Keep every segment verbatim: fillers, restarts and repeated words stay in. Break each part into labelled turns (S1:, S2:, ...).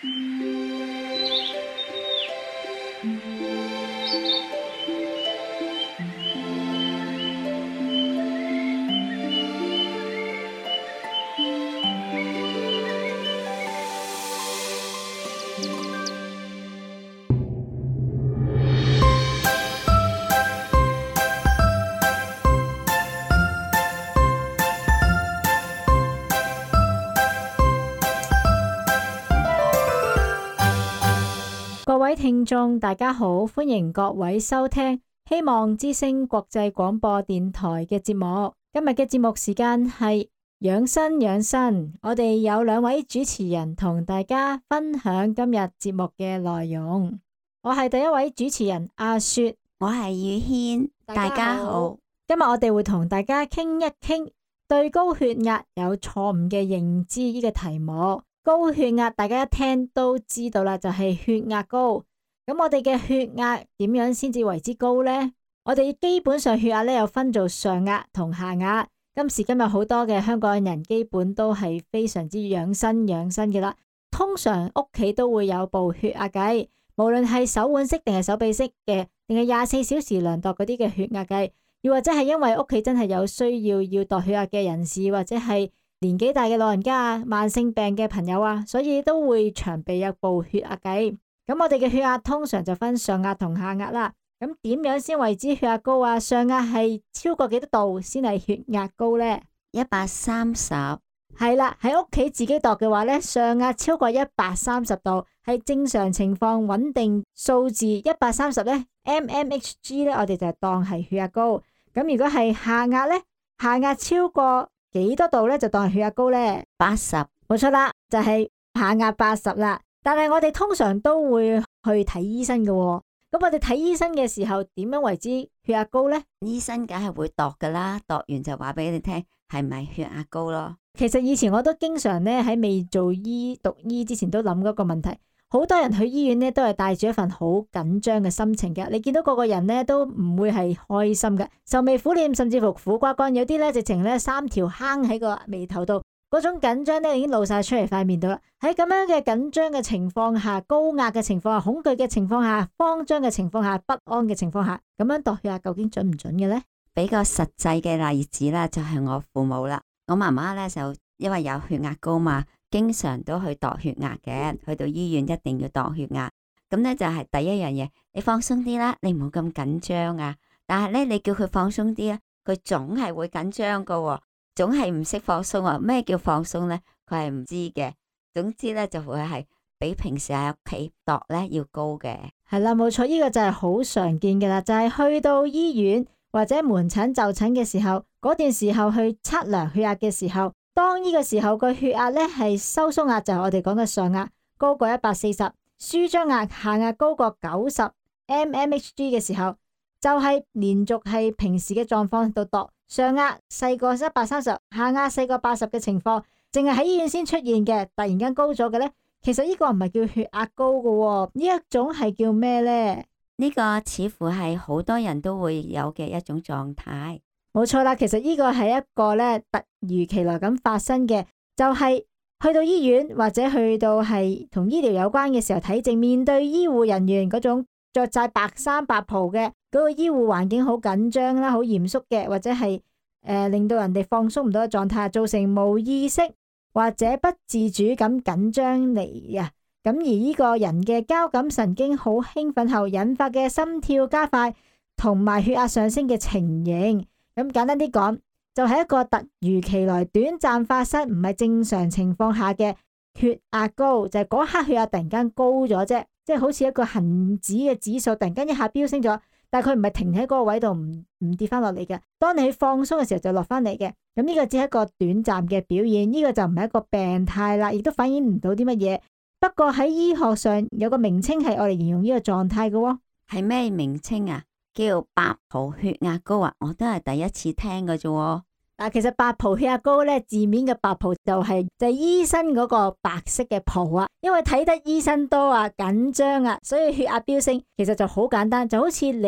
S1: 各位聽眾大家好，歡迎各位收聽希望之聲國際廣播電台嘅節目。今日嘅節目時間係養生養生，我哋有兩位主持人同大家分享今日節目嘅內容。我係第一位主持人阿雪，
S2: 我係宇軒，大家好。
S1: 今日我哋會同大家傾一傾對高血壓有錯誤嘅認知呢個題目。高血壓大家一聽都知道啦，就係血壓高。咁我哋嘅血壓點樣先至為之高呢？我哋基本上血壓咧有分做上壓同下壓。今時今日好多嘅香港人基本都係非常之養生養生嘅啦。通常屋企都會有部血壓計，無論係手腕式定係手臂式嘅，定係廿四小時量度嗰啲嘅血壓計，又或者係因為屋企真係有需要要度血壓嘅人士，或者係年紀大嘅老人家啊、慢性病嘅朋友啊，所以都會長備有部血壓計。咁我哋嘅血壓通常就分上壓同下壓啦。咁點樣先為之血壓高啊？上壓係超過幾多度先係血壓高呢？
S2: 一百三十。
S1: 係啦，喺屋企自己度嘅話呢，上壓超過一百三十度係正常情況，穩定數字一百三十呢 mmHg 呢，我哋就當係血壓高。咁如果係下壓呢，下壓超過幾多度咧，就當係血壓高咧？
S2: 八十，
S1: 冇錯啦，就係下壓八十啦。但係我哋通常都會去睇醫生嘅喎。咁我哋睇醫生嘅時候，點樣為之血壓高咧？
S2: 醫生梗係會度噶啦，度完就話俾你聽係咪血壓高咯。
S1: 其實以前我都經常咧喺未做醫讀醫之前都諗嗰個問題。好多人去醫院咧都係帶住一份好緊張嘅心情嘅。你見到個個人咧都唔會係開心嘅，愁眉苦臉，甚至乎苦瓜乾，有啲咧直情咧三條坑喺個眉頭度，嗰種緊張咧已經露晒出嚟塊面度啦。喺咁樣嘅緊張嘅情況下，高壓嘅情況下，恐懼嘅情況下，慌張嘅情況下，不安嘅情況下，咁樣度血壓究竟準唔準嘅咧？
S2: 比較實際嘅例子啦，就係我父母啦。我媽媽咧就因為有血壓高嘛，經常都去度血壓嘅，去到醫院一定要度血壓。咁咧就係第一樣嘢，你放鬆啲啦，你唔好咁緊張啊。但係咧，你叫佢放鬆啲啊，佢總係會緊張噶，總係唔識放鬆啊。咩叫放鬆咧？佢係唔知嘅。總之咧就會係比平時喺屋企度咧要高嘅。
S1: 係啦，冇錯，呢個就係好常見嘅啦，就係去到醫院或者門診就診嘅時候，嗰段時候去測量血壓嘅時候。當呢個時候個血壓咧係收縮壓，就係我哋講嘅上壓高過一百四十，舒張壓下壓高過九十 mmHg 嘅時候，就係、是、連續係平時嘅狀況度度上壓細過一百三十，下壓細過八十嘅情況，淨係喺醫院先出現嘅，突然間高咗嘅咧，其實呢個唔係叫血壓高嘅，呢一種係叫咩咧？
S2: 呢個似乎係好多人都會有嘅一種狀態。
S1: 冇錯啦，其實呢個係一個咧突如其來咁發生嘅，就係、是、去到醫院或者去到係同醫療有關嘅時候睇症，面對醫護人員嗰種着晒白衫白袍嘅嗰個醫護環境好緊張啦，好嚴肅嘅，或者係誒、呃、令到人哋放鬆唔到嘅狀態，造成冇意識或者不自主咁緊張嚟啊。咁而呢個人嘅交感神經好興奮後引發嘅心跳加快同埋血壓上升嘅情形。咁簡單啲講，就係、是、一個突如其來、短暫發生，唔係正常情況下嘅血壓高，就係、是、嗰刻血壓突然間高咗啫，即係好似一個恒指嘅指數突然間一下飆升咗，但係佢唔係停喺嗰個位度唔唔跌翻落嚟嘅。當你去放鬆嘅時候就落翻嚟嘅。咁呢個只係一個短暫嘅表現，呢、這個就唔係一個病態啦，亦都反映唔到啲乜嘢。不過喺醫學上有個名稱係我哋形容呢個狀態嘅喎，
S2: 係咩名稱啊？叫白袍血壓高啊！我都係第一次聽嘅啫。
S1: 嗱，其實白袍血壓高咧，字面嘅白袍就係、是、就係、是、醫生嗰個白色嘅袍啊。因為睇得醫生多啊，緊張啊，所以血壓飆升。其實就好簡單，就好似你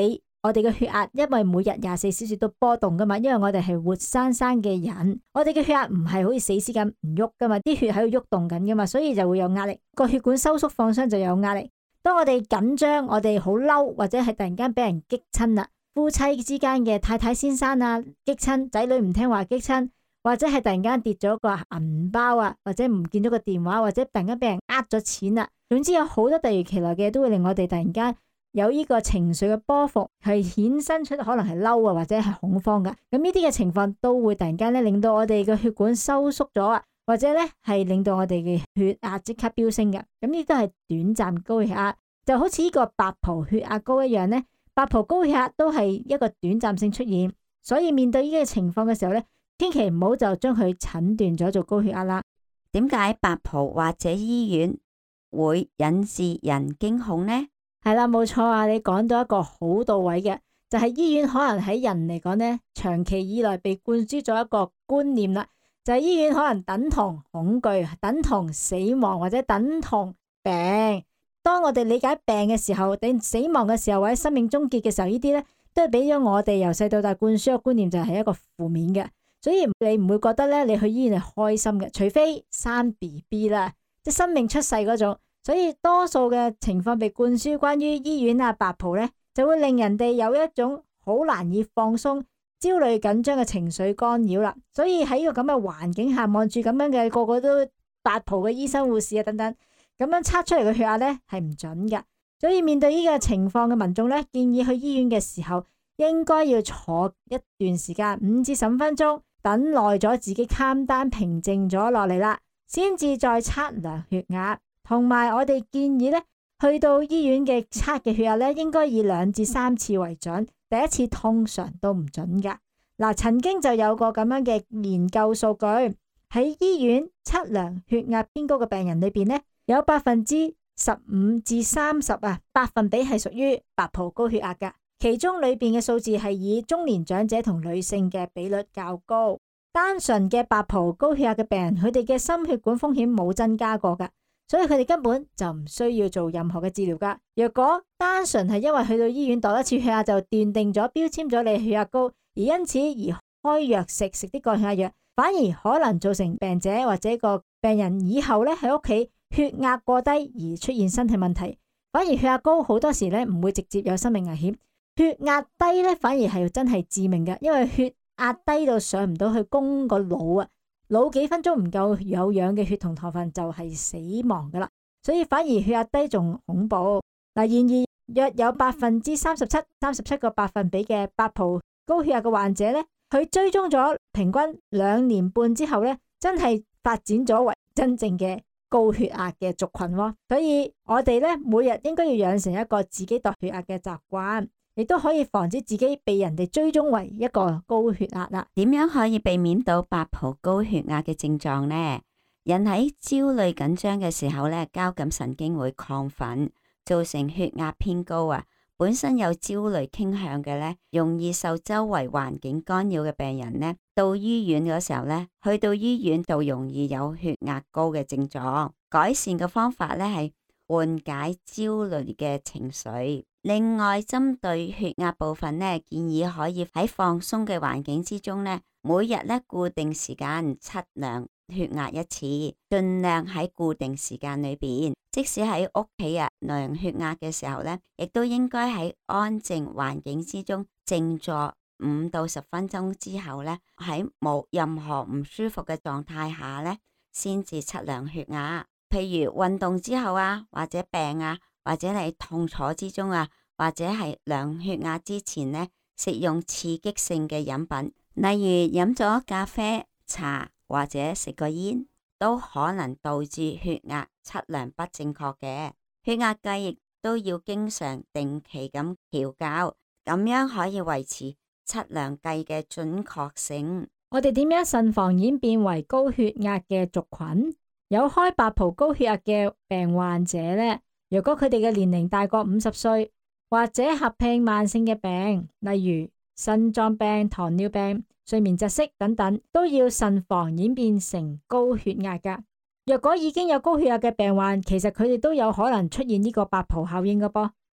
S1: 我哋嘅血壓因為每日廿四小時都波動噶嘛，因為我哋係活生生嘅人，我哋嘅血壓唔係好似死屍咁唔喐噶嘛，啲血喺度喐動緊噶嘛，所以就會有壓力，個血管收縮放鬆就有壓力。當我哋緊張，我哋好嬲，或者係突然間俾人激親啦，夫妻之間嘅太太先生啊激親，仔女唔聽話激親，或者係突然間跌咗個銀包啊，或者唔見咗個電話，或者突然間俾人呃咗錢啦，總之有好多突如其來嘅都會令我哋突然間有呢個情緒嘅波幅，係衍生出可能係嬲啊，或者係恐慌噶。咁呢啲嘅情況都會突然間咧令到我哋嘅血管收縮咗啊，或者咧係令到我哋嘅血壓即刻飆升嘅。咁呢都係短暫高血壓，就好似呢個白葡血壓高一樣咧。白葡高血壓都係一個短暫性出現，所以面對呢個情況嘅時候咧，千祈唔好就將佢診斷咗做高血壓啦。
S2: 點解白葡或者醫院會引致人驚恐呢？
S1: 係啦，冇錯啊！你講到一個好到位嘅，就係醫院可能喺人嚟講呢，長期以來被灌輸咗一個觀念啦，就係醫院可能等同恐懼、等同死亡或者等同病。當我哋理解病嘅時候，定死亡嘅時候或者生命終結嘅時候，呢啲呢都係俾咗我哋由細到大灌輸個觀念，就係一個負面嘅。所以你唔會覺得咧，你去醫院係開心嘅，除非生 B B 啦，即係生命出世嗰種。所以多數嘅情況被灌輸關於醫院啊白葡咧，就會令人哋有一種好難以放鬆、焦慮緊張嘅情緒干擾啦。所以喺呢個咁嘅環境下，望住咁樣嘅個個都白葡嘅醫生護士啊等等，咁樣測出嚟嘅血壓咧係唔準嘅。所以面對呢個情況嘅民眾咧，建議去醫院嘅時候，應該要坐一段時間，五至十五分鐘，等耐咗自己calm down平靜咗落嚟啦，先至再測量血壓。同埋我哋建議咧，去到醫院嘅測嘅血壓咧，應該以兩至三次為準，第一次通常都唔準噶。嗱，曾經就有個咁樣嘅研究數據，喺醫院測量血壓偏高嘅病人裏邊咧，有百分之十五至三十啊百分比係屬於白葡高血壓噶，其中裏邊嘅數字係以中年長者同女性嘅比率較高。單純嘅白葡高血壓嘅病人，佢哋嘅心血管風險冇增加過噶。所以佢哋根本就唔需要做任何嘅治療噶。若果單純係因為去到醫院度一次血壓就斷定咗標籤咗你血壓高，而因此而開藥食食啲降血壓藥，反而可能造成病者或者個病人以後咧喺屋企血壓過低而出現身體問題。反而血壓高好多時咧唔會直接有生命危險，血壓低咧反而係真係致命嘅，因為血壓低到上唔到去供個腦啊。腦幾分鐘唔夠有氧嘅血同糖分就係死亡噶啦，所以反而血壓低仲恐怖。嗱，然而約有百分之三十七、三十七個百分比嘅白葡高血壓嘅患者咧，佢追蹤咗平均兩年半之後咧，真係發展咗為真正嘅高血壓嘅族群喎。所以我哋咧每日應該要養成一個自己度血壓嘅習慣。亦都可以防止自己被人哋追蹤為一個高血壓啦。
S2: 點樣可以避免到白葡高血壓嘅症狀呢？人喺焦慮緊張嘅時候咧，交感神經會亢奮，造成血壓偏高啊。本身有焦慮傾向嘅咧，容易受周圍環境干擾嘅病人咧，到醫院嗰時候咧，去到醫院就容易有血壓高嘅症狀。改善嘅方法咧係緩解焦慮嘅情緒。另外，針對血壓部分呢，建議可以喺放鬆嘅環境之中呢，每日呢固定時間測量血壓一次，盡量喺固定時間裏邊。即使喺屋企啊量血壓嘅時候呢，亦都應該喺安靜環境之中靜坐五到十分鐘之後呢，喺冇任何唔舒服嘅狀態下呢，先至測量血壓。譬如運動之後啊，或者病啊。或者你痛楚之中啊，或者係量血壓之前呢，食用刺激性嘅飲品，例如飲咗咖啡、茶或者食個煙，都可能導致血壓測量不正確嘅。血壓計亦都要經常定期咁調校，咁樣可以維持測量計嘅準確性。
S1: 我哋點樣慎防演變為高血壓嘅族群？有開白葡高血壓嘅病患者呢，如果佢哋嘅年齡大過五十歲，或者合併慢性嘅病，例如腎臟病、糖尿病、睡眠窒息等等，都要慎防演變成高血壓噶。若果已經有高血壓嘅病患，其實佢哋都有可能出現呢個白葡效應噶噃。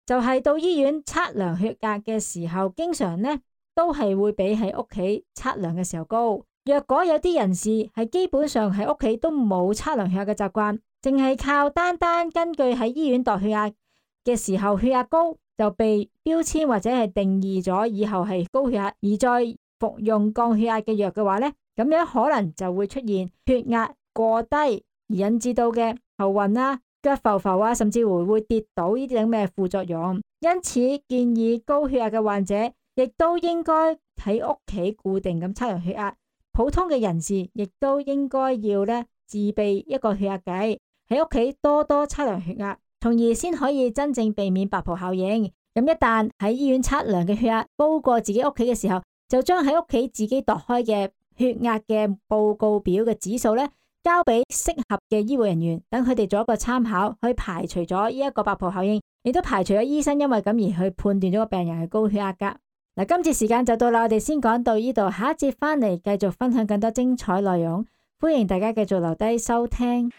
S1: 就係到醫院測量血壓嘅時候，經常呢都係會比喺屋企測量嘅時候高。若果有啲人士係基本上喺屋企都冇測量血壓嘅習慣，淨係靠單單根據喺醫院度血壓嘅時候血壓高就被標籤或者係定義咗以後係高血壓，而再服用降血壓嘅藥嘅話呢，咁樣可能就會出現血壓過低而引致到嘅頭暈啊、腳浮浮啊，甚至乎會跌倒呢啲咁嘅副作用。因此建議高血壓嘅患者亦都應該喺屋企固定咁測量血壓。普通嘅人士亦都應該要咧自備一個血壓計，喺屋企多多測量血壓，從而先可以真正避免白袍效應。咁一旦喺醫院測量嘅血壓高過自己屋企嘅時候，就將喺屋企自己度開嘅血壓嘅報告表嘅指數咧，交俾適合嘅醫護人員，等佢哋做一個參考，去排除咗呢一個白袍效應，亦都排除咗醫生因為咁而去判斷咗個病人係高血壓噶。嗱，今次時間就到啦，我哋先講到呢度，下一節翻嚟繼續分享更多精彩內容，歡迎大家繼續留低收聽。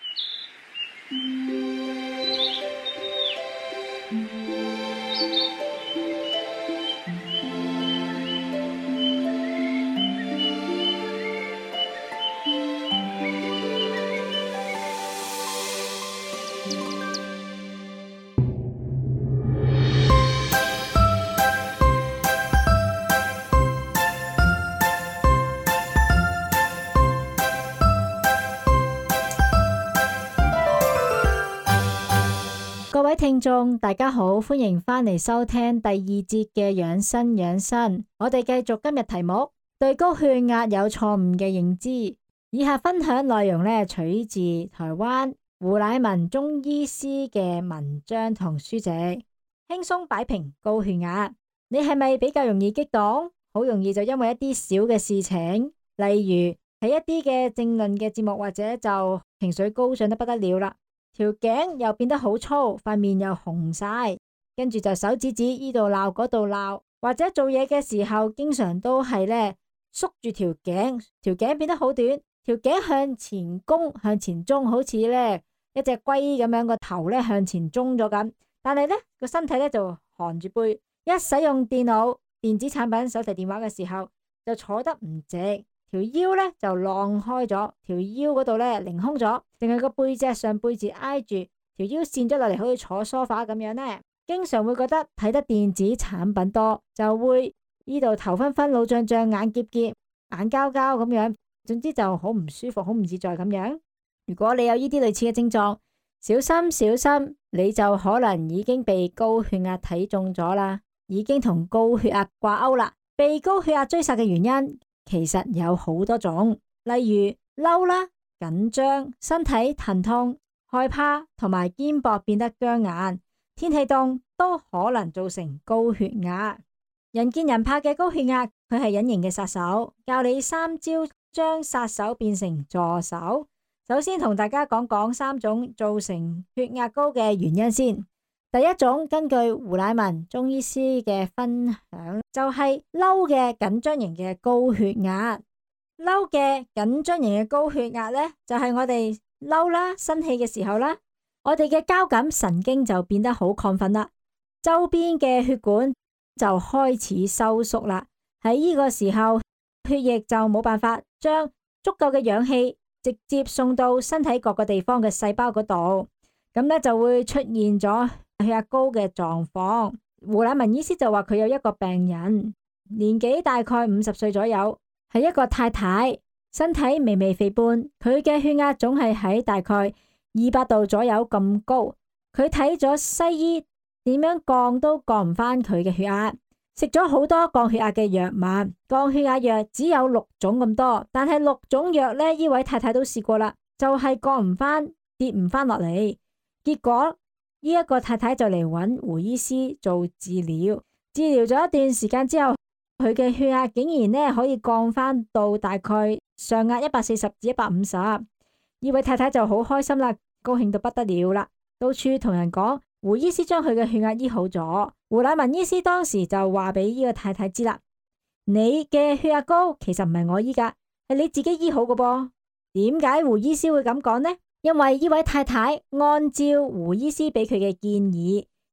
S1: 各位聽眾，大家好，歡迎翻嚟收聽第二節嘅養生養生。我哋繼續今日題目，對高血壓有錯誤嘅認知。以下分享內容呢，取自台灣胡乃文中醫師嘅文章同書籍。輕鬆擺平高血壓，你係咪比較容易激動？好容易就因為一啲小嘅事情，例如喺一啲嘅政論嘅節目，或者就情緒高漲得不得了啦。條頸又變得好粗，塊面又紅晒，跟住就手指指呢度鬧嗰度鬧，或者做嘢嘅時候經常都係咧縮住條頸，條頸變得好短，條頸向前弓向前中，好似咧一隻龜咁樣，個頭咧向前中咗咁，但係咧個身體咧就寒住背，一使用電腦、電子產品、手提電話嘅時候就坐得唔直。條腰咧就晾開咗，條腰嗰度咧凌空咗，淨係個背脊上背脊挨住，條腰跣咗落嚟，好似坐梳化咁樣咧。經常會覺得睇得電子產品多，就會呢度頭昏昏、腦脹脹、眼澀澀、眼膠膠咁樣，總之就好唔舒服、好唔自在咁樣。如果你有呢啲類似嘅症狀，小心小心，你就可能已經被高血壓睇中咗啦，已經同高血壓掛鈎啦。被高血壓追殺嘅原因其實有好多種，例如嬲啦、緊張、身體疼痛、害怕同埋肩膊變得僵硬，天氣凍都可能造成高血壓。人見人怕嘅高血壓，佢係隱形嘅殺手。教你三招將殺手變成助手。首先同大家講講三種造成血壓高嘅原因先。第一種，根據胡乃文中醫師嘅分享，就係嬲嘅緊張型嘅高血壓。嬲嘅緊張型嘅高血壓呢，就係我哋嬲啦、生氣嘅時候啦，我哋嘅交感神經就變得好亢奮啦，周邊嘅血管就開始收縮啦。喺呢個時候，血液就冇辦法將足夠嘅氧氣直接送到身體各個地方嘅細胞嗰度，咁呢就會出現咗血壓高嘅狀況。胡乃文醫師就話佢有一個病人，年紀大概五十歲左右，係一個太太，身體微微肥胖，佢嘅血壓總係喺大概二百度左右咁高。佢睇咗西醫，點樣降都降唔翻佢嘅血壓，食咗好多降血壓嘅藥物，降血壓藥只有六種咁多，但係六種藥呢，呢位太太都試過啦，就係降唔翻，跌唔翻落嚟，結果呢一個太太就嚟揾胡醫師做治療，治療咗一段時間之後，佢嘅血壓竟然呢可以降翻到大概上壓一百四十至一百五十，呢位太太就好開心啦，高興到不得了啦，到處同人講胡醫師將佢嘅血壓醫好咗。胡乃文醫師當時就話俾呢個太太知啦，你嘅血壓高其實唔係我醫噶，係你自己醫好嘅噃。點解胡醫師會咁講呢？因為呢位太太按照胡醫師俾佢嘅建議，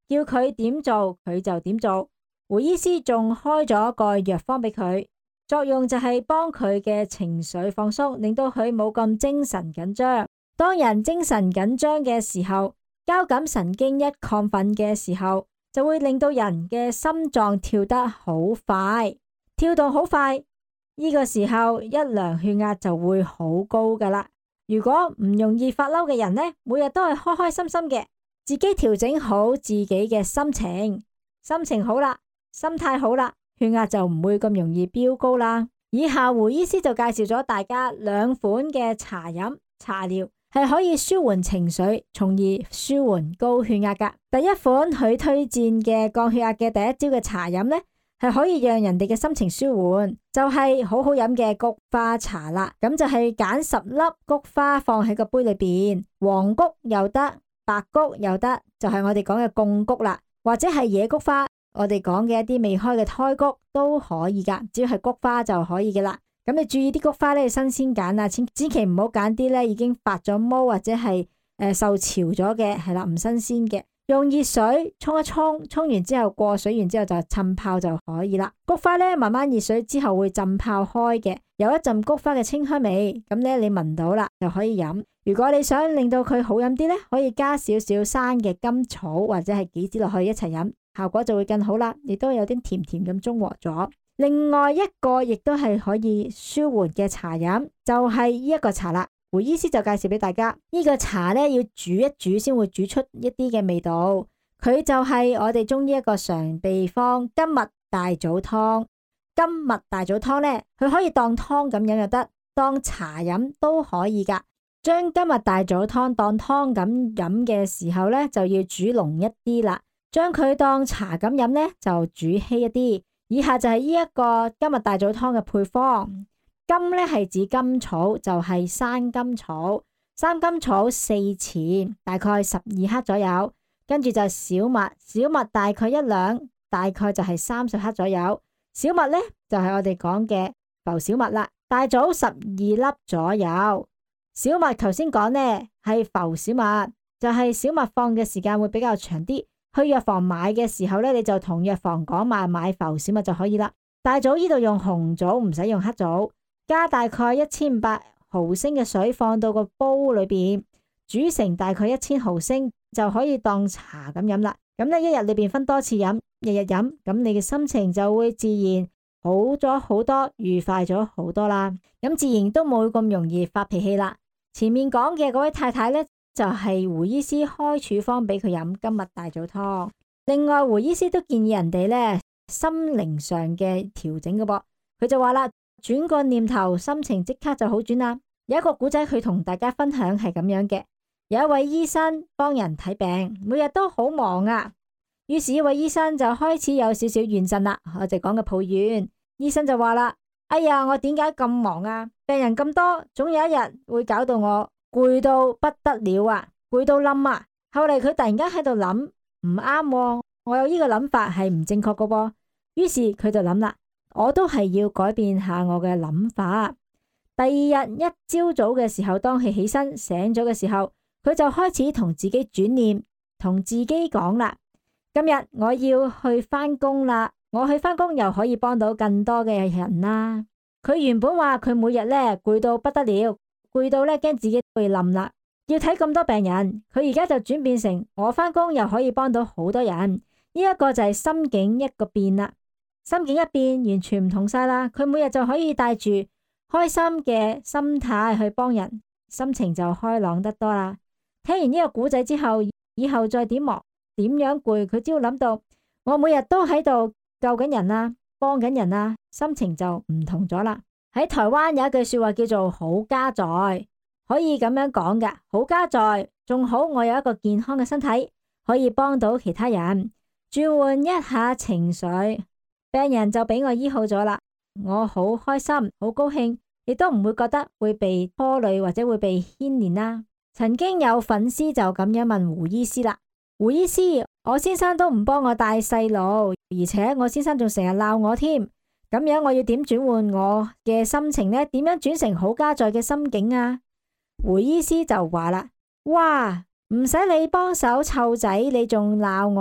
S1: 叫佢點做佢就點做。胡醫師仲開咗個藥方俾佢，作用就係幫佢嘅情緒放鬆，令到佢冇咁精神緊張。當人精神緊張嘅時候，交感神經一亢奮嘅時候，就會令到人嘅心臟跳得好快，跳動好快。呢個時候一量血壓就會好高噶啦。如果唔容易發嬲嘅人呢，每日都係開開心心嘅，自己調整好自己嘅心情，心情好啦，心態好啦，血壓就唔會咁容易飆高啦。以下胡醫師就介紹咗大家兩款嘅茶飲茶療，係可以舒緩情緒，從而舒緩高血壓噶。第一款佢推薦嘅降血壓嘅第一招嘅茶飲呢，係可以讓人哋嘅心情舒緩，就係、是、好好飲嘅菊花茶啦。咁就係揀十粒菊花放喺個杯裏邊，黃菊又得，白菊又得，就係、是、我哋講嘅貢菊啦，或者係野菊花，我哋講嘅一啲未開嘅胎菊都可以噶，只要係菊花就可以嘅啦。咁你注意啲菊花咧，新鮮揀啊，千千祈唔好揀啲咧已經發咗毛或者係誒、呃、受潮咗嘅，係啦，唔新鮮嘅。用熱水沖一沖，沖完之後過水完之後就浸泡就可以啦。菊花咧慢慢熱水之後會浸泡開嘅，有一陣菊花嘅清香味，咁咧你聞到啦就可以飲。如果你想令到佢好飲啲咧，可以加少少生嘅甘草或者係杞子落去一齊飲，效果就會更好啦，亦都有啲甜甜咁中和咗。另外一個亦都係可以舒緩嘅茶飲，就係呢一個茶啦。胡醫師就介紹俾大家，呢、這個茶咧要煮一煮先會煮出一啲嘅味道。佢就係我哋中醫一個常備方金麥大棗湯。金麥大棗湯咧，佢可以當湯咁飲又得，當茶飲都可以噶。將金麥大棗湯當湯咁飲嘅時候咧，就要煮濃一啲啦。將佢當茶咁飲咧，就煮稀一啲。以下就係呢一個金麥大棗湯嘅配方。金咧係指甘草，就係、是、生甘草，生甘草四錢，大概十二克左右。跟住就小麥，小麥大概一兩，大概就係三十克左右。小麥咧就係、是、我哋講嘅浮小麥啦，大棗十二粒左右。小麥頭先講呢係浮小麥，就係、是、小麥放嘅時間會比較長啲。去藥房買嘅時候咧，你就同藥房講買買浮小麥就可以啦。大棗呢度用紅棗，唔使用黑棗。加大概一千五百毫升嘅水放到個煲裏邊，煮成大概一千毫升就可以當茶咁飲啦。咁咧一日裏邊分多次飲，日日飲，咁你嘅心情就會自然好咗好多，愉快咗好多啦。咁自然都冇咁容易發脾氣啦。前面講嘅嗰位太太咧，就係、是、胡醫師開處方俾佢飲金麥大棗湯。另外胡醫師都建議人哋咧心靈上嘅調整嘅噃，佢就話啦。轉個念頭，心情即刻就好轉啦。有一個古仔，佢同大家分享係咁樣嘅。有一位醫生幫人睇病，每日都好忙啊。於是呢位醫生就開始有少少怨呻啦。我哋講嘅抱怨，醫生就話啦：哎呀，我點解咁忙啊？病人咁多，總有一日會搞到我攰到不得了啊，攰到冧啊。後嚟佢突然間喺度諗，唔啱喎，我有呢個諗法係唔正確噶噃。於是佢就諗啦。我都係要改變下我嘅諗法。第二日一朝早嘅時候，當佢起身醒咗嘅時候，佢就開始同自己轉念，同自己講啦：今日我要去返工啦，我去返工又可以幫到更多嘅人啦。佢原本話佢每日咧攰到不得了，攰到咧驚自己會冧啦，要睇咁多病人。佢而家就轉變成我返工又可以幫到好多人。呢、這、一個就係心境一個變啦。心境一變，完全唔同晒啦。佢每日就可以帶住開心嘅心態去幫人，心情就開朗得多啦。聽完呢個古仔之後，以後再點忙點樣攰，佢只要諗到我每日都喺度救緊人啊，幫緊人啊，心情就唔同咗啦。喺台灣有一句說話叫做好家在，可以咁樣講嘅，好家在仲好，我有一個健康嘅身體，可以幫到其他人，轉換一下情緒。病人就俾我醫好咗啦，我好開心，好高興，亦都唔會覺得會被拖累或者會被牽連啦。曾經有粉絲就咁樣問胡醫師啦：胡醫師，我先生都唔幫我帶細路，而且我先生仲成日鬧我添，咁樣我要點轉換我嘅心情呢？點樣轉成好家在嘅心境啊？胡醫師就話啦：哇，唔使你幫手湊仔，你仲鬧我，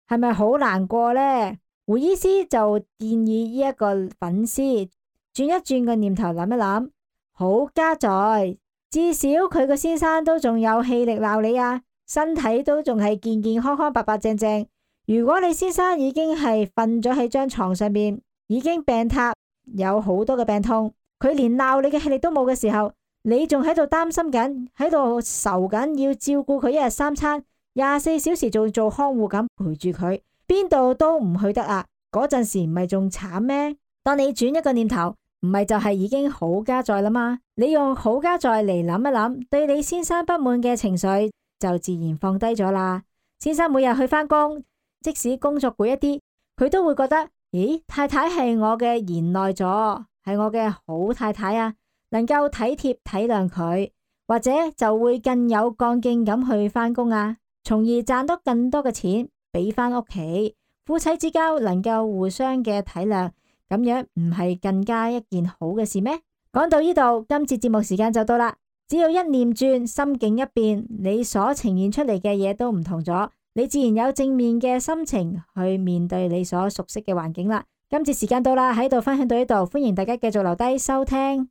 S1: 係咪好難過呢？胡醫師就建議呢一個粉絲轉一轉個念頭，諗一諗，好家在，至少佢個先生都仲有氣力鬧你啊，身體都仲係健健康康、白白淨淨。如果你先生已經係瞓咗喺張床上面，已經病榻，有好多嘅病痛，佢連鬧你嘅氣力都冇嘅時候，你仲喺度擔心緊，喺度愁緊，要照顧佢一日三餐，廿四小時仲做看護咁陪住佢，邊度都唔去得啊！嗰陣時唔係仲慘咩？當你轉一個念頭，唔係就係已經好家在啦嘛？你用好家在嚟諗一諗，對你先生不滿嘅情緒就自然放低咗啦。先生每日去返工，即使工作攰一啲，佢都會覺得，咦，太太係我嘅賢內助，係我嘅好太太啊，能夠體貼體諒佢，或者就會更有幹勁咁去返工啊，從而賺到更多嘅錢俾返屋企。夫妻之交能夠互相嘅體諒，咁樣唔係更加一件好嘅事咩？講到呢度，今次節目時間就到啦。只要一念轉，心境一變，你所呈現出嚟嘅嘢都唔同咗，你自然有正面嘅心情去面對你所熟悉嘅環境啦。今次時間到啦，喺度分享到呢度，歡迎大家繼續留低收聽。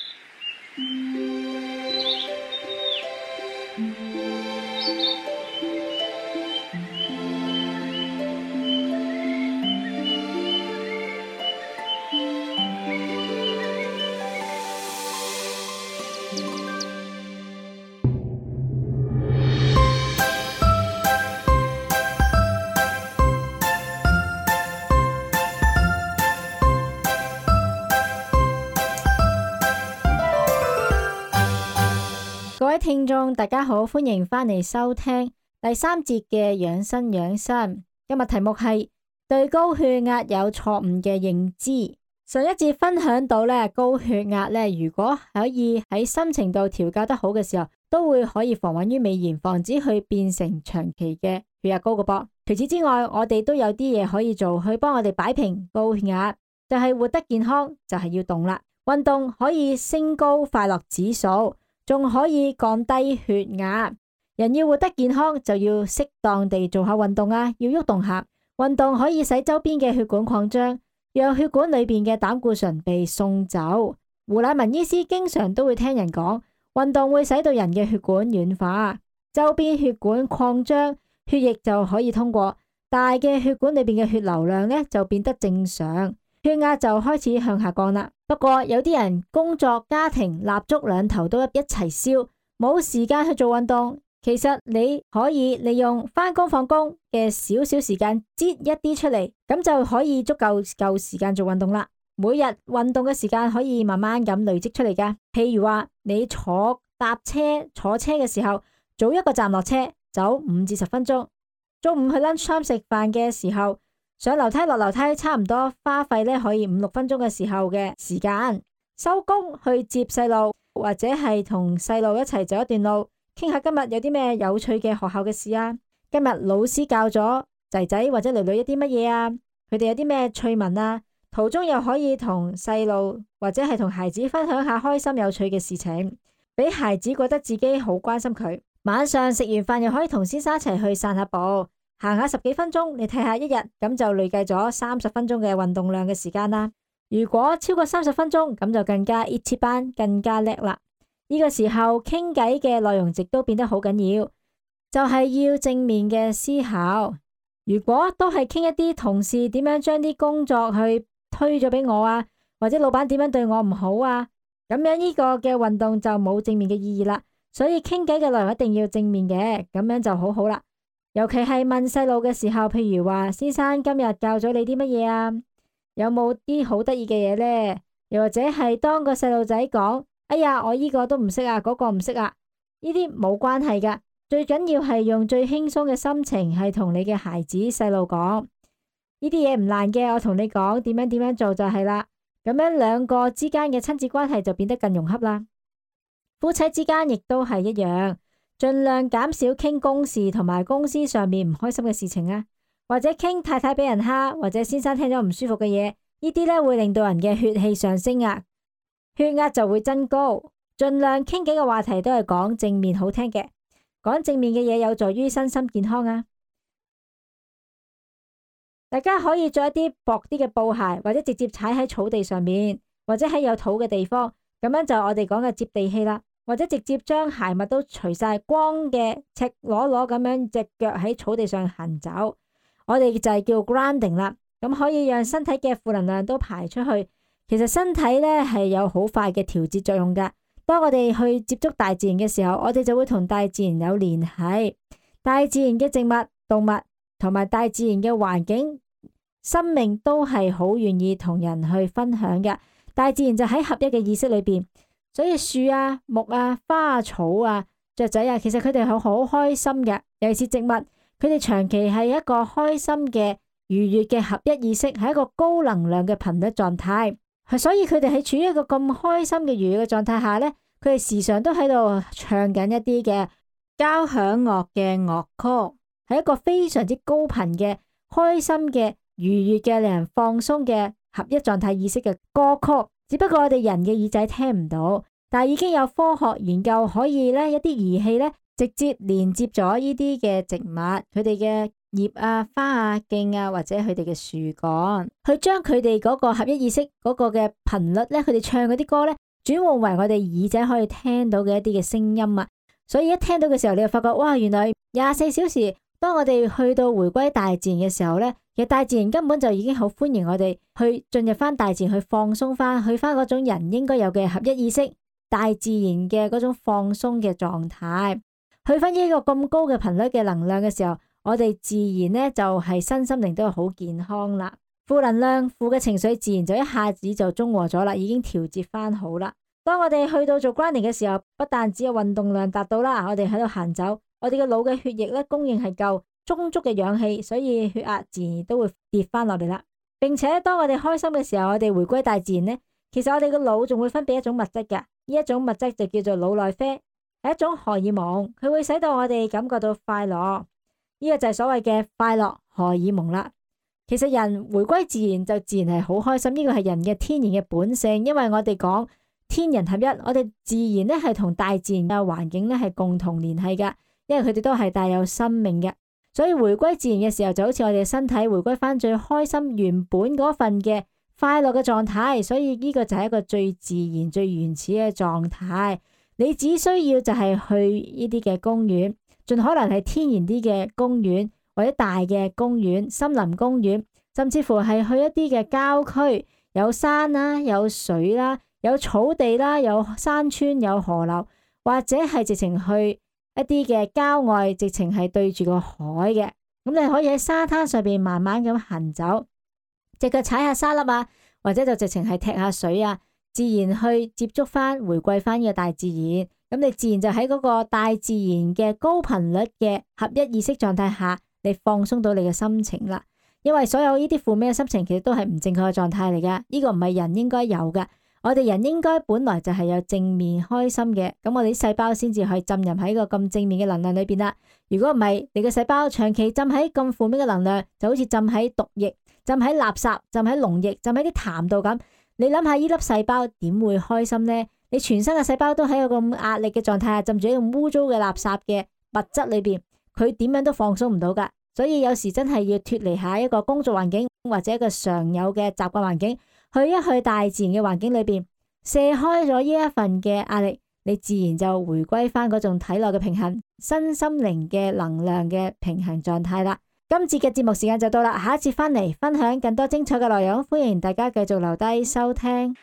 S1: 各位聽眾，大家好，歡迎返嚟收聽第三節嘅養生養生。今日題目係對高血壓有錯誤嘅認知。上一節分享到咧，高血壓咧，如果可以喺心情度調教得好嘅時候，都會可以防患於未然，防止佢變成長期嘅血壓高嘅噃。除此之外，我哋都有啲嘢可以做，去幫我哋擺平高血壓，就係活得健康，就係要動啦。運動可以升高快樂指數，仲可以降低血壓。人要活得健康，就要適當地做下運動啊，要喐動下。運動可以使周邊嘅血管擴張，讓血管裏邊嘅膽固醇被送走。胡乃文醫師經常都會聽人講，運動會使到人嘅血管軟化，周邊血管擴張，血液就可以通過，大嘅血管裏邊嘅血流量呢就變得正常，血壓就開始向下降啦。不過有啲人工作、家庭、蠟燭兩頭都一齊燒，冇時間去做運動。其實你可以利用返工放工嘅少少時間，擠一啲出嚟，咁就可以足夠夠時間做運動啦。每日運動嘅時間可以慢慢咁累積出嚟噶。譬如話你坐搭車坐車嘅時候，早一個站落車，走五至十分鐘。中午去 lunch time 食飯嘅時候，上樓梯落樓梯，差唔多花費咧可以五六分鐘嘅時候嘅時間。收工去接細路，或者係同細路一齊走一段路，傾下今日有啲咩有趣嘅學校嘅事啊。今日老師教咗仔仔或者女女一啲乜嘢啊？佢哋有啲咩趣聞啊？途中又可以同細路或者係同孩子分享下開心有趣嘅事情，俾孩子覺得自己好關心佢。晚上食完飯又可以同先生一齊去散下步，行下十幾分鐘，你睇下一日咁就累計咗三十分鐘嘅運動量嘅時間啦。如果超過三十分鐘，咁就更加一級班，更加叻啦。呢個時候傾偈嘅內容亦都變得好緊要，就係要正面嘅思考。如果都係傾一啲同事點樣將啲工作去推咗俾我啊，或者老闆點樣對我唔好啊，咁樣呢個嘅運動就冇正面嘅意義啦。所以傾偈嘅內容一定要正面嘅，咁樣就好好啦。尤其係問細路嘅時候，譬如話先生今日教咗你啲乜嘢啊？有冇啲好得意嘅嘢呢？又或者係當個細路仔講，哎呀，我呢個都唔識啊，嗰個唔識啊，呢啲冇關係噶。最緊要係用最輕鬆嘅心情，係同你嘅孩子細路講，呢啲嘢唔難嘅，我同你講點樣點樣做就係啦。咁樣兩個之間嘅親子關係就變得更融洽啦。夫妻之間亦都係一樣，盡量減少傾公事同埋公司上面唔開心嘅事情啊，或者傾太太俾人蝦，或者先生聽咗唔舒服嘅嘢，呢啲咧會令到人嘅血氣上升啊，血壓就會增高。盡量傾幾個話題都係講正面好聽嘅，講正面嘅嘢有助於身心健康啊。 大家可以着一啲薄啲嘅布鞋，或者直接踩喺草地上面，或者喺有土嘅地方，咁樣就我哋講嘅接地氣啦。或者直接將鞋襪都除晒，光嘅赤裸裸咁樣隻腳喺草地上行走，我哋就係叫 grounding 啦。咁可以讓身體嘅負能量都排出去。其實身體咧係有好快嘅調節作用噶。當我哋去接觸大自然嘅時候，我哋就會同大自然有聯繫。大自然嘅植物、動物同埋大自然嘅環境、生命都係好願意同人去分享嘅。大自然就喺合一嘅意識裏邊。所以樹啊、木啊、花啊、草啊、雀仔啊，其實佢哋係好開心嘅。尤其是植物，佢哋長期係一個開心嘅愉悅嘅合一意識，係一個高能量嘅頻率狀態。所以佢哋喺處於一個咁開心嘅愉悅嘅狀態下呢，佢哋時常都喺度唱緊一啲嘅交響樂嘅樂曲，係一個非常之高頻嘅開心嘅愉悅嘅令人放鬆嘅合一狀態意識嘅歌曲。只不過我哋人嘅耳仔聽唔到，但係已經有科學研究可以咧一啲儀器咧直接連接咗呢啲嘅植物，佢哋嘅葉啊、花啊、莖啊或者佢哋嘅樹幹，去將佢哋嗰個合一意識嗰個嘅頻率咧，佢哋唱嗰啲歌咧轉換為我哋耳仔可以聽到嘅一啲嘅聲音啊。所以一聽到嘅時候，你就發覺哇，原來廿四小時，當我哋去到回歸大自然嘅時候咧，其實大自然根本就已經好歡迎我哋去進入翻大自然，去放鬆翻，去翻嗰種人應該有嘅合一意識，大自然嘅嗰種放鬆嘅狀態，去翻呢個咁高嘅頻率嘅能量嘅時候，我哋自然呢就係身心靈都係好健康啦。負能量、負嘅情緒自然就一下子就中和咗啦，已經調節翻好啦。當我哋去到做 grounding 嘅時候，不但只有運動量達到啦，我哋喺度行走，我哋嘅腦嘅血液咧供應係夠充足嘅氧氣，所以血壓自然都會跌翻落嚟啦。並且當我哋開心嘅時候，我哋回歸大自然呢，其實我哋個腦仲會分泌一種物質嘅，呢一種物質就叫做腦內啡，係一種荷爾蒙，佢會使到我哋感覺到快樂。呢個就係所謂嘅快樂荷爾蒙啦。其實人回歸自然就自然係好開心，呢個係人嘅天然嘅本性，因為我哋講天人合一，我哋自然咧係同大自然嘅環境咧係共同聯繫噶，因為佢哋都係帶有生命嘅。所以回歸自然嘅時候，就好似我哋嘅身體回歸翻最開心原本嗰份嘅快樂嘅狀態。所以呢個就係一個最自然、最原始嘅狀態。你只需要就係去呢啲嘅公園，盡可能係天然啲嘅公園，或者大嘅公園、森林公園，甚至乎係去一啲嘅郊區，有山啦、有水啦、有草地啦、有山川、有河流，或者係直情去一啲嘅郊外，直情係對住個海嘅，咁你可以喺沙灘上邊慢慢咁行走，隻腳踩下沙粒啊，或者就直情係踢下水啊，自然去接觸翻、回歸翻呢個大自然，咁你自然就喺嗰個大自然嘅高頻率嘅合一意識狀態下，你放鬆到你嘅心情啦。因為所有呢啲負面嘅心情，其實都係唔正確嘅狀態嚟噶，呢個唔係人應該有噶。我哋人應該本來就係有正面開心嘅，咁我哋啲細胞先至可以浸入喺個咁正面嘅能量裏邊啦。如果唔係，你嘅細胞長期浸喺咁負面嘅能量，就好似浸喺毒液、浸喺垃圾、浸喺膿液、浸喺啲痰度咁。你諗下，呢粒細胞點會開心呢？你全身嘅細胞都喺個咁壓力嘅狀態下，浸住喺咁污糟嘅垃圾嘅物質裏邊，佢點樣都放鬆唔到噶。所以有時真係要脫離下一個工作環境或者一個常有嘅習慣環境，去一去大自然嘅環境裏邊，卸開咗呢一份嘅壓力，你自然就回歸翻嗰種體內嘅平衡，身心靈嘅能量嘅平衡狀態啦。今節嘅節目時間就到啦，下一節翻嚟分享更多精彩嘅內容，歡迎大家繼續留低收聽。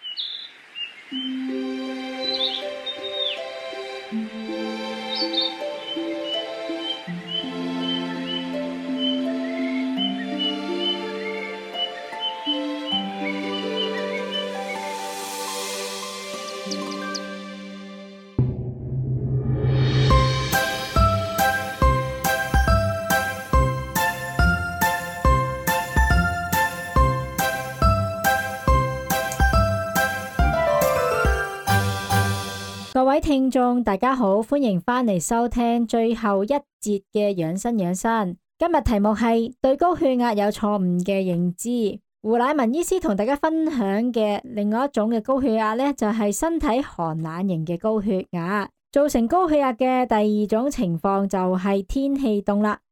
S1: 各位聽眾大家好，歡迎翻嚟收聽最後一節嘅養生養生。今日題目係對高血壓有錯誤嘅認知。胡乃文醫師同大家分享嘅另外一種嘅高血壓呢，就係身體寒冷型嘅高血壓。造成高血壓嘅第二種情況就係天氣凍啦。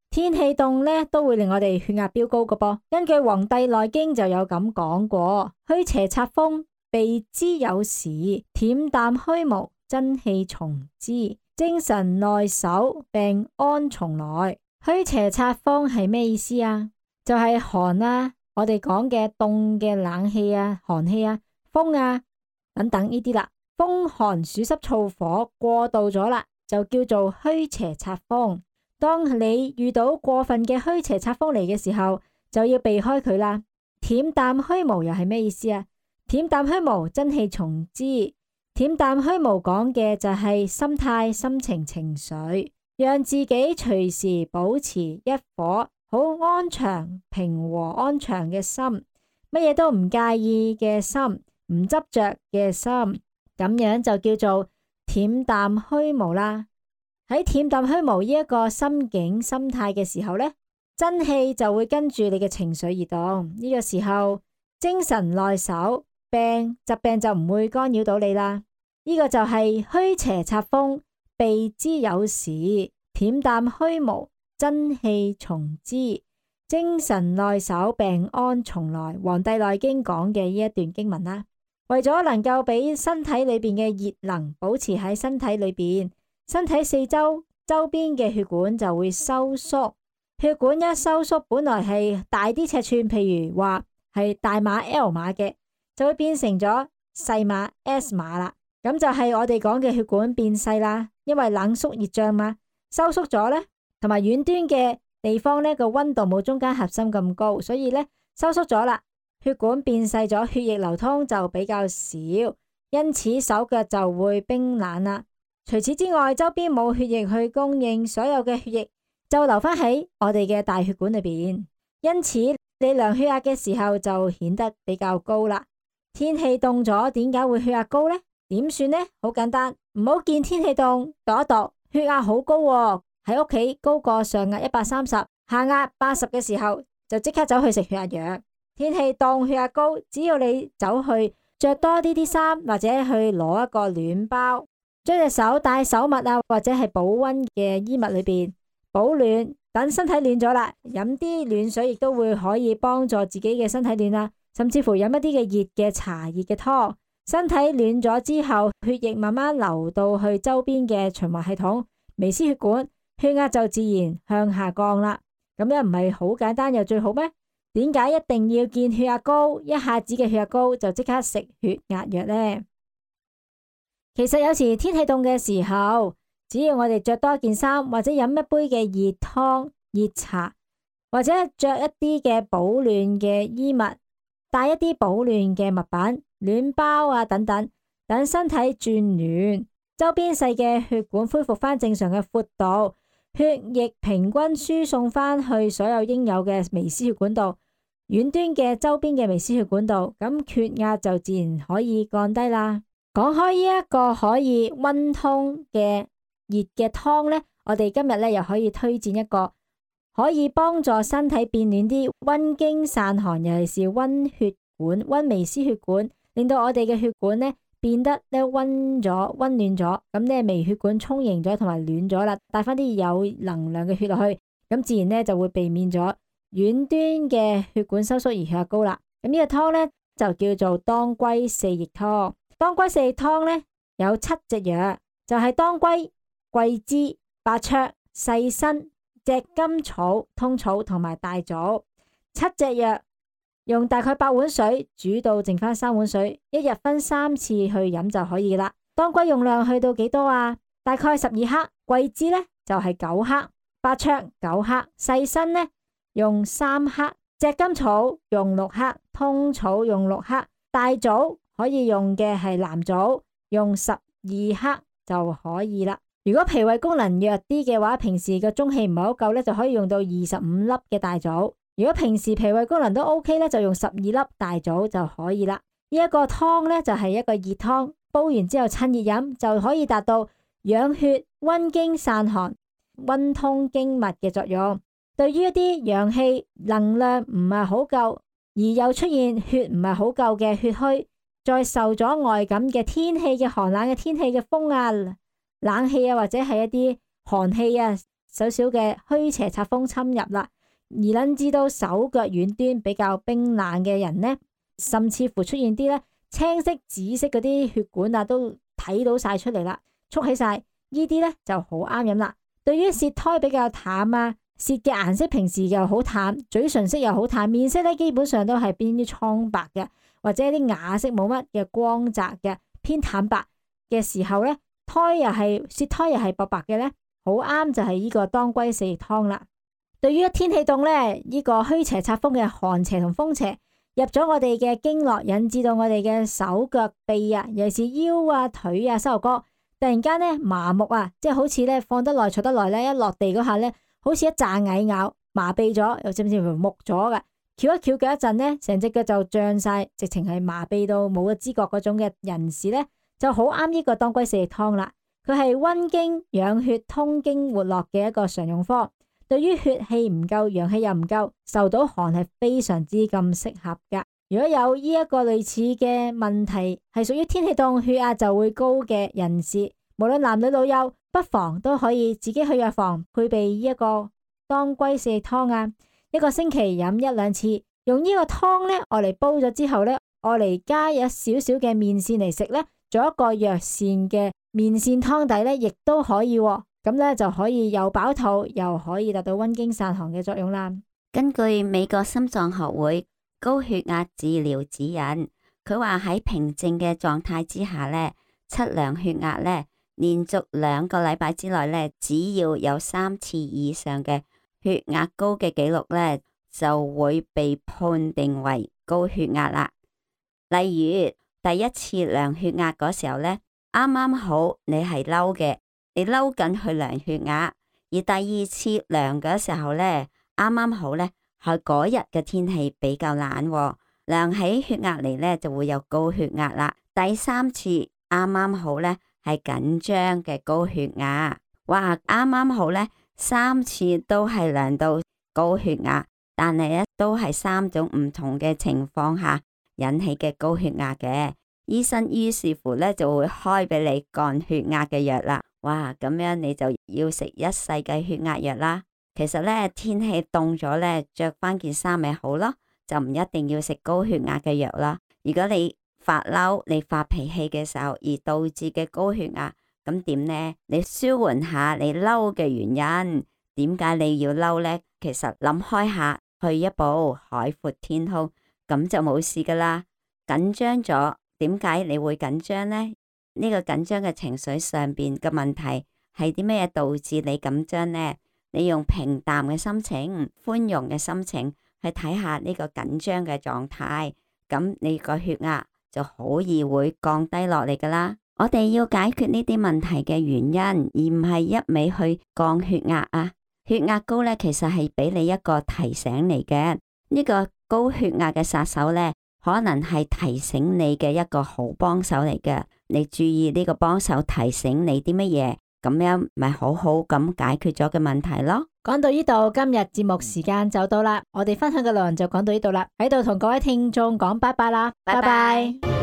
S1: 天氣凍呢都會令我哋血壓飆高㗎噃。根據《黃帝內經》就有咁講過：虛邪察風，備之有時；恬淡虛無，真氣從之。精神內守，病安從來。虛邪察風係咩意思啊？就係、是、寒啊，我哋講嘅凍嘅冷氣啊、寒氣啊、風啊等等呢啲啦。風寒暑濕燥火過度咗啦，就叫做虛邪察風。當你遇到過分嘅虛邪察風嚟嘅時候，就要避開佢啦。恬淡虛無又係咩意思啊？恬淡虛無，真氣從之。恬淡虛無講嘅就係心態、心情、情緒，讓自己隨時保持一顆好安詳、平和、安詳嘅心，乜嘢都唔介意嘅心，唔執着嘅心，咁樣就叫做恬淡虛無啦。喺恬淡虛無呢一個心境、心態嘅時候呢，真氣就會跟住你嘅情緒而動。呢個時候精神內守，病疾病就唔會干擾到你啦。呢個就係虛邪察風，備之有時；恬淡虛無，真氣從之。精神內守，病安從來。《黃帝內經》講嘅呢一段經文啦，為咗能夠俾身體裏邊嘅熱能保持喺身體裏邊，身體四周周邊嘅血管就會收縮。血管一收縮，本來係大啲尺寸，譬如話係大碼 L 碼嘅，就會變成咗細碼 S 碼啦。咁就係我哋講嘅血管變細啦，因為冷縮熱脹嘛，收縮咗呢，同埋遠端嘅地方呢個溫度冇中間核心咁高，所以呢收縮咗啦，血管變細咗，血液流通就比較少，因此手腳就會冰冷啦。除此之外，周邊冇血液去供應，所有嘅血液就留翻喺我哋嘅大血管裏邊，因此你量血壓嘅時候就顯得比較高啦。天氣凍咗，點解會血壓高呢？點算呢？好簡單，唔好見天氣凍，度一度，血壓好高喎，喺屋企高過上壓一百三十，下壓八十嘅時候，就即刻走去食血壓藥。天氣凍，血壓高，只要你走去着多啲啲衫，或者去攞一個暖包，將隻手戴手襪啊，或者係保溫嘅衣物裏邊保暖，等身體暖咗啦，飲啲暖水亦都會可以幫助自己嘅身體暖啦，甚至乎飲一啲嘅熱嘅茶、熱嘅湯。身體暖咗之後，血液慢慢流到去周邊嘅循環系統、微絲血管，血壓就自然向下降啦。咁樣唔係好簡單又最好咩？點解一定要見血壓高，一下子嘅血壓高就即刻食血壓藥呢？其實有時天氣凍嘅時候，只要我哋着多件衫，或者飲一杯嘅熱湯、熱茶，或者着一啲嘅保暖嘅衣物，帶一啲保暖嘅物品。暖包啊等等，等身體轉暖，周邊細嘅血管恢復翻正常嘅闊度，血液平均輸送翻去所有應有嘅微絲血管度，遠端嘅周邊嘅微絲血管度，咁血壓就自然可以降低啦。講開呢一個可以溫通嘅熱嘅湯呢，我哋今日呢又可以推薦一個可以幫助身體變暖啲、溫經散寒，尤其是溫血管、溫微絲血管。令到我哋嘅血管呢變得咧溫咗、溫暖咗，咁呢微血管充盈咗同埋暖咗啦，帶翻啲有能量嘅血落去，咁自然呢就會避免咗遠端嘅血管收縮而血壓高啦。咁呢個湯呢就叫做當歸四逆湯。當歸四逆湯呢有七隻藥，就係、是、當歸、桂枝、白芍、細辛、炙甘草、通草同埋大棗，七隻藥。用大概八碗水煮到剩翻三碗水，一日分三次去飲就可以啦。當歸用量去到幾多啊？大概十二克，桂枝呢就係、是、九克，白芍九克，細辛呢用三克，炙甘草用六克，通草用六克，大棗可以用嘅係藍棗，用十二克就可以啦。如果脾胃功能弱啲嘅話，平時嘅中氣唔係好夠呢，就可以用到二十五粒嘅大棗。如果平時脾胃功能都 OK 咧，就用十二粒大棗就可以啦。呢、這、一個湯咧就係、是、一個熱湯，煲完之後趁熱飲就可以達到養血、溫經散寒、溫通經脈嘅作用。對於一啲陽氣能量唔係好夠，而又出現血唔係好夠嘅血虛，再受咗外感嘅天氣嘅寒冷嘅天氣嘅風啊、冷氣啊，或者係一啲寒氣啊少少嘅虛邪賊風侵入啦，而引致到手腳遠端比較冰冷嘅人呢，甚至乎出現啲咧青色、紫色嗰啲血管啊，都睇到晒出嚟啦，縮起晒，呢啲咧就好啱飲啦。對於舌苔比較淡啊，舌嘅顏色平時又好淡，嘴唇色又好淡，面色咧基本上都係偏啲蒼白嘅，或者啲啞色冇乜嘅光澤嘅偏淡白嘅時候咧，苔又係舌苔又係白白嘅咧，好啱就係呢個當歸四逆湯啦。對於天氣凍咧，呢、這個虛邪賊風嘅寒邪同風邪入咗我哋嘅經絡，引致到我哋嘅手腳臂啊，尤其是腰啊、腿啊、膝頭哥，突然間咧麻木啊，即係好似咧放得耐、坐得耐咧，一落地嗰下咧，好似一紮蟻咬，麻痹咗，又甚至乎木咗嘅，翹一翹腳一陣咧，成隻腳就脹晒，直情係麻痹到冇咗知覺嗰種嘅人士咧，就好啱呢個當歸四逆湯啦。佢係溫經、養血、通經、活絡嘅一個常用方。對於血氣唔夠、陽氣又唔夠、受到寒係非常之咁適合噶。如果有呢一個類似嘅問題，係屬於天氣凍、血壓就會高嘅人士，無論男女老幼，不妨都可以自己去藥房配備呢一個當歸四逆湯啊。一個星期飲一兩次，用呢個湯咧，我嚟煲咗之後咧，我嚟加一少少嘅麵線嚟食咧，做一個藥膳嘅麵線湯底咧，亦都可以、啊。咁咧就可以又飽肚，又可以達到溫經散寒嘅作用啦。
S2: 根據美國心臟學會高血壓治療指引，佢話喺平靜嘅狀態之下咧，測量血壓咧，連續兩個禮拜之內咧，只要有三次以上嘅血壓高嘅記錄咧，就會被判定為高血壓啦。例如第一次量血壓嗰時候咧，啱啱好你係嬲嘅。你嬲緊去量血壓，而第二次量嘅時候咧，啱啱好咧係嗰日嘅天氣比較冷，量起血壓嚟咧就會有高血壓啦。第三次啱啱好咧係緊張嘅高血壓，哇！啱啱好咧三次都係量到高血壓，但係咧都係三種唔同嘅情況下引起嘅高血壓嘅。醫生於是乎咧就會開俾你降血壓嘅藥啦。哇，咁樣你就要食一世嘅血壓藥啦。其實咧天氣凍咗咧，着翻件衫咪好咯，就唔一定要食高血壓嘅藥啦。如果你發嬲、你發脾氣嘅時候而導致嘅高血壓，咁點呢？你舒緩下你嬲嘅原因，點解你要嬲呢？其實諗開下，去一步海闊天空，咁就冇事噶啦。緊張咗，點解你會緊張呢？呢個緊張嘅情緒上邊嘅問題係啲咩導致你緊張呢？你用平淡嘅心情、寬容嘅心情去睇下呢個緊張嘅狀態，咁你個血壓就好易會降低落嚟噶啦。我哋要解決呢啲問題嘅原因，而唔係一味去降血壓啊。血壓高咧，其實係俾你一個提醒嚟嘅。呢個高血壓嘅殺手咧，可能係提醒你嘅一個好幫手嚟嘅。你注意呢個幫手提醒你啲乜嘢，咁樣咪好好咁解決咗嘅問題咯。
S1: 講到呢度，今日節目時間就到啦，我哋分享嘅內容就講到呢度啦，喺度同各位聽眾講拜拜啦，拜拜。